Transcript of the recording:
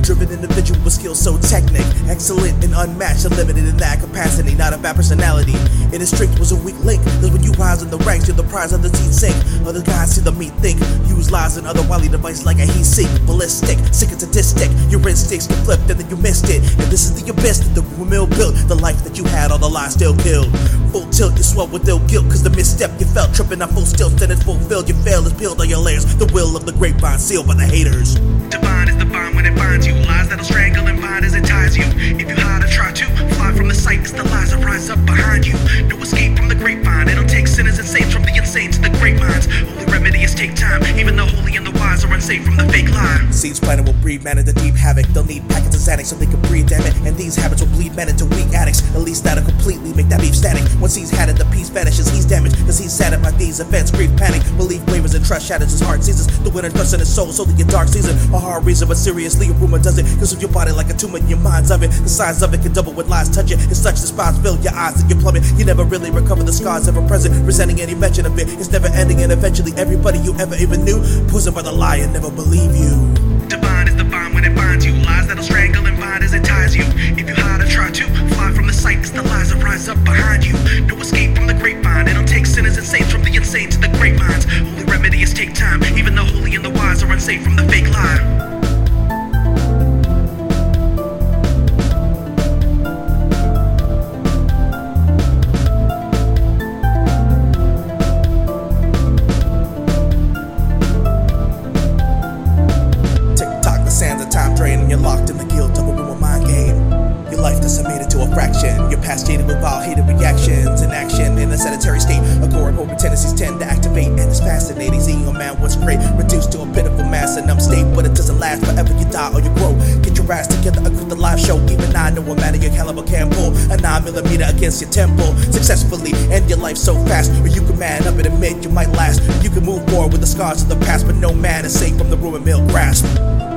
A driven individual with skills so technic, excellent and unmatched, unlimited in that capacity, not a bad personality. And his strength was a weak link, cause when you rise in the ranks, you're the prize of the team sink. Other guys see the meat think, use lies and other wily devices like a heat seek. Ballistic, sick and sadistic, your instincts get flipped and then you missed it. And this is the abyss that the rumor mill built, the life that you had, all the lies still killed. Full tilt, you swell with ill guilt, cause the misstep you felt, tripping on full stilt, then it's fulfilled. You fail is peeled all your layers, the will of the grapevine sealed by the haters. Divine is the bond when it binds you, lies that'll strangle and bind as it ties you. If you hide or try to fly from the sight, it's the lies that rise up behind you. No escape from the grapevine, it'll take sinners and saints from the insane to the great minds. Only remedy is take time, even the holy and the wise are unsafe from the fake lie. Seeds planted will breed man into deep havoc, they'll need packets of Xanax so they can breathe, damn it. And these habits will bleed men into weak addicts, at least that'll completely make that beef static. Once he's had it, the peace vanishes, he's damaged, cause he's saddened by these events. Grief, panic, belief wavers and trust shatters his heart seizes. The winter thirsts in his soul, so the dark season. A hard reason, but seriously, a rumor does it. Cause of your body like a tumor in your mind's of it. The size of it can double when lies touch it. It's such despise fill your eyes and you plummet. You never really recover the scars ever present, resenting any mention of it. It's never ending and eventually everybody you ever even knew, poisoned by the lie and never believe you. Divine is the bond when it binds you, lies that'll strangle and bind as it ties you. If you hide or try to fly from the sight, it's the lies that rise up behind you. No escape from the grapevine, it'll take sinners and saints from the insane to the great minds. Only remedy is take time, even the holy and the wise are unsafe from the fake lie. Sands of time drain and you're locked in the guilt of a rumor mind game. Your life decimated to a fraction. Your past jaded with vile hated reactions. Inaction in a sedentary state. Agoraphobic tendencies tend to activate, and it's fascinating seeing a man once great reduced to a pitiful mass and numb state. But it doesn't last forever, you die or you grow. Get your ass together, quit the live show. Even I know a man of your caliber can pull a 9mm against your temple successfully. End your life so fast, or you can man up and admit you might last. You can move forward with the scars of the past, but no man is safe from the rumor mill grasp.